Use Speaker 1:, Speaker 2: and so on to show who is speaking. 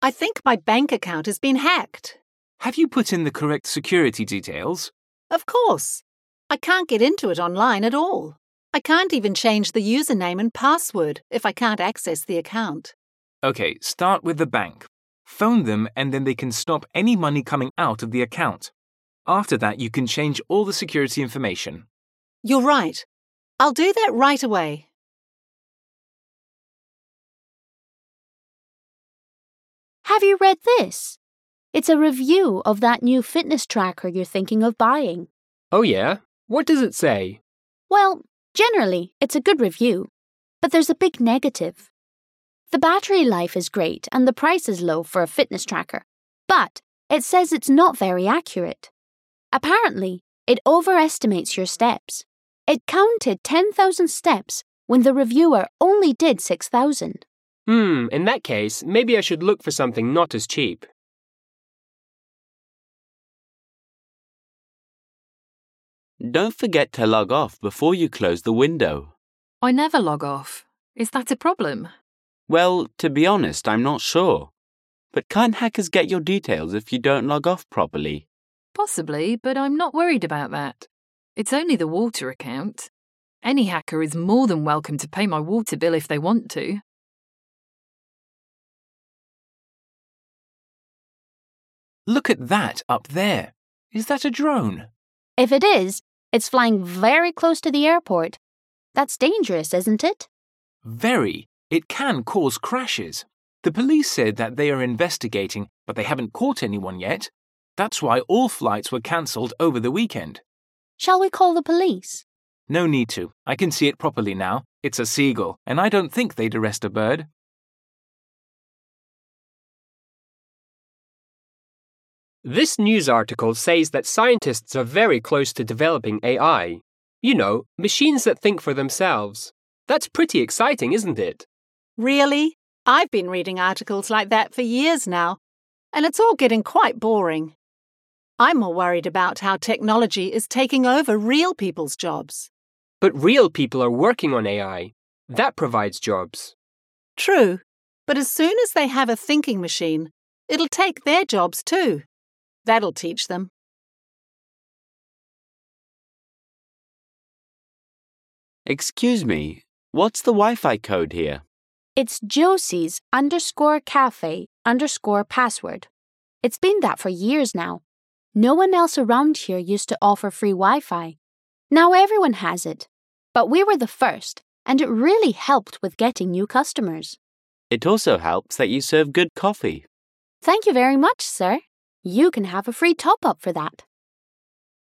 Speaker 1: I think my bank account has been hacked.
Speaker 2: Have you put in the correct security details?
Speaker 1: Of course. I can't get into it online at all. I can't even change the username and password if I can't access the account.
Speaker 2: Okay, start with the bank. Phone them and then they can stop any money coming out of the account. After that, you can change all the security information.
Speaker 1: You're right. I'll do that right away.
Speaker 3: Have you read this? It's a review of that new fitness tracker you're thinking of buying.
Speaker 4: Oh yeah? What does it say?
Speaker 3: Well, generally, it's a good review. But there's a big negative. The battery life is great and the price is low for a fitness tracker. But it says it's not very accurate. Apparently, it overestimates your steps. It counted 10,000 steps when the reviewer only did 6,000.
Speaker 4: In that case, maybe I should look for something not as cheap.
Speaker 5: Don't forget to log off before you close the window.
Speaker 6: I never log off. Is that a problem?
Speaker 5: Well, to be honest, I'm not sure. But can't hackers get your details if you don't log off properly?
Speaker 6: Possibly, but I'm not worried about that. It's only the water account. Any hacker is more than welcome to pay my water bill if they want to.
Speaker 2: Look at that up there. Is that a drone?
Speaker 3: If it is, it's flying very close to the airport. That's dangerous, isn't it?
Speaker 2: Very. It can cause crashes. The police said that they are investigating, but they haven't caught anyone yet. That's why all flights were cancelled over the weekend.
Speaker 3: Shall we call the police?
Speaker 2: No need to. I can see it properly now. It's a seagull, and I don't think they'd arrest a bird.
Speaker 4: This news article says that scientists are very close to developing AI. You know, machines that think for themselves. That's pretty exciting, isn't it?
Speaker 1: Really? I've been reading articles like that for years now, and it's all getting quite boring. I'm more worried about how technology is taking over real people's jobs.
Speaker 4: But real people are working on AI. That provides jobs.
Speaker 1: True, but as soon as they have a thinking machine, it'll take their jobs too. That'll teach them.
Speaker 5: Excuse me, what's the Wi-Fi code here?
Speaker 3: It's Josie's _cafe_password. It's been that for years now. No one else around here used to offer free Wi-Fi. Now everyone has it. But we were the first, and it really helped with getting new customers.
Speaker 5: It also helps that you serve good coffee.
Speaker 3: Thank you very much, sir. You can have a free top-up for that.